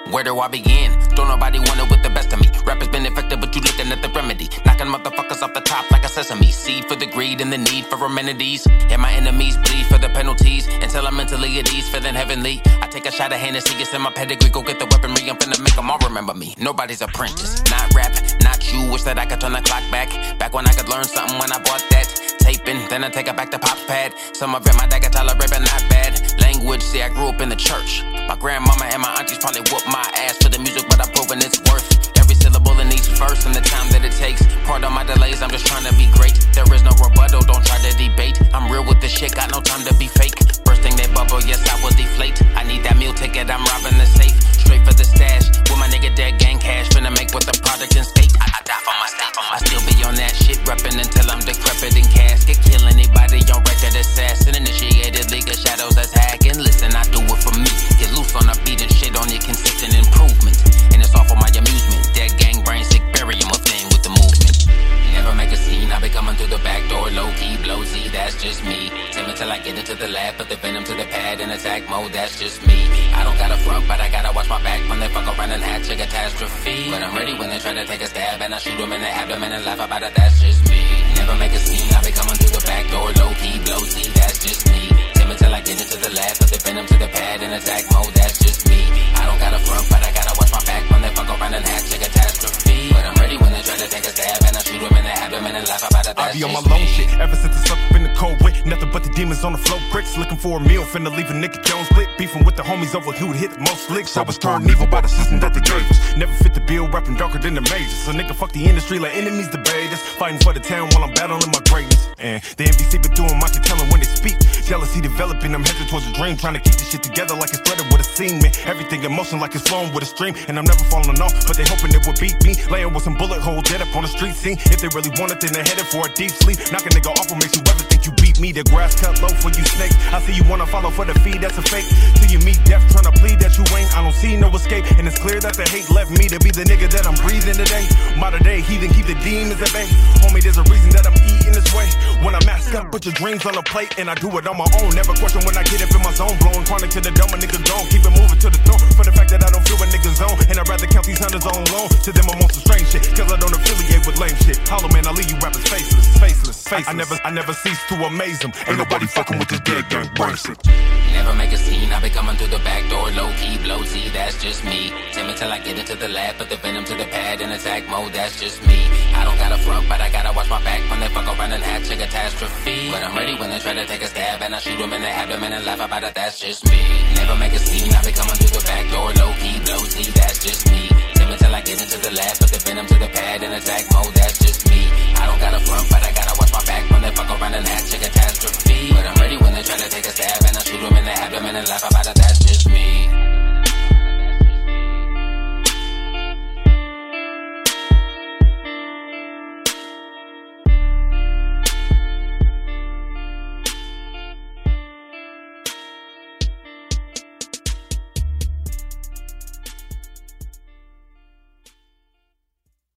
Where do I begin? Don't nobody want it with the best of me. Rappers been infected, but you looking at the remedy. Knocking motherfuckers off the top like a sesame seed for the greed and the need for amenities. And my enemies bleed for the penalties until I'm mentally at ease, feeling heavenly. I take a shot of Hennessy, it's in my pedigree. Go get the weaponry, I'm finna make them all remember me. Nobody's apprentice, not rap, not you. Wish that I could turn the clock back. Back when I could learn something when I bought that taping. Then I take it back to Pop's pad. Some of it my dad could tolerate, but not bad. Language, see I grew up in the church. My grandmama and my aunties probably whooped my ass for the music, but I've proven it's worth every syllable in each verse and the time that it takes. Pardon my delays, I'm just trying to be great. There is no rebuttal, don't try to debate. I'm real with this shit, got no time to be fake. Bursting that bubble, yes I will deflate. I need that meal ticket, I'm robbing the safe. Straight for the stash, with my nigga dead gang cash. Finna make with the product in state. I die for my state, I still be on that shit. Reppin' until I'm decrepit in casket. Kill anybody on record assassin. Initiated League of Shadows that's hacking. Listen, I do it for me. Get loose on a beat and shit on your consistent improvement. And it's all for my amusement. Dead gang brain sick, bury him a thing with the movement. Never make a scene, I be coming through the back door. Low key, blow Z, that's just me. Timid till I get into the lab, put the venom to the pad in attack mode, that's just me. I don't got a front, but I gotta watch my back when they fuck around and hatch a catastrophe. But I'm ready when they try to take a stab, and I shoot them in the abdomen and laugh about it, that's just me. Never make a scene, I be coming through the back door. Low key, blow Z, that's just me. Timid till I get into the lab, put the venom to the pad in attack mode, that's just me. I don't got a front, but I gotta watch my back when they fuck around and hatch a catastrophe. But I'm ready when they try to take a stab, and I shoot them in the abdomen and laugh about it, that's I be on my lone shit ever since it's up in the cold wit. Nothing but the demons on the flow bricks. Looking for a meal, finna leave a nigga Jones split. Beefing with the homies over who would hit the most licks. I was turned evil by the system that they gave us. Never fit the bill, rapping darker than the majors. So nigga fuck the industry like enemies debate us. Fighting for the town while I'm battling my greatness. And the envy seeping through them, I can tell them when they speak. Jealousy developing, I'm headed towards a dream. Trying to keep this shit together like it's threaded with a seam, man. Everything in motion like it's flowing with a stream. And I'm never falling off, but they hoping it would beat me. Laying with some bullet holes dead up on the street scene. If they really want it, then they're headed for a deep sleep. Knock a nigga off what makes you ever think you beat me. The grass cut low for you snakes. I see you wanna follow for the feed, that's a fake. Till you meet death trying to plead that you ain't. I don't see no escape, and it's clear that the hate left me to be the nigga that I'm breathing today. Modern day heathen, keep the demons at bay. Homie, there's a reason that I'm eating this way. When I mask up, put your dreams on a plate, and I do it on my own. Never question when I get up in my zone. Blowing chronic to the dome, a nigga gone. Keep it moving to the throne. For the fact that I don't feel a nigga's own, and I'd rather count these hundreds on loan. To them I'm on some strange shit, cause I don't affiliate with lame shit. Hollow man, I leave you rappers faceless, faceless, faceless. I never cease to amaze them. Ain't nobody fucking with this dead gang brain shit. Never make a scene, I be coming through the back door. Low key, blow Z, that's just me. Timid till I get into the lab, put the venom to the pad in attack mode, that's just me. I don't got a front, but I gotta watch my back when they fuck around and hatch a catastrophe. But I'm ready when they try to take a stab, and I shoot them in the abdomen and laugh about it, that's just me. Never make a scene, I be coming through the back door. Low key, blow Z, that's just me. Timid till I get into the lab, put the venom to the pad in attack mode, that's just me. I don't got a front, but I gotta watch my back when they fuck around and hatch a catastrophe.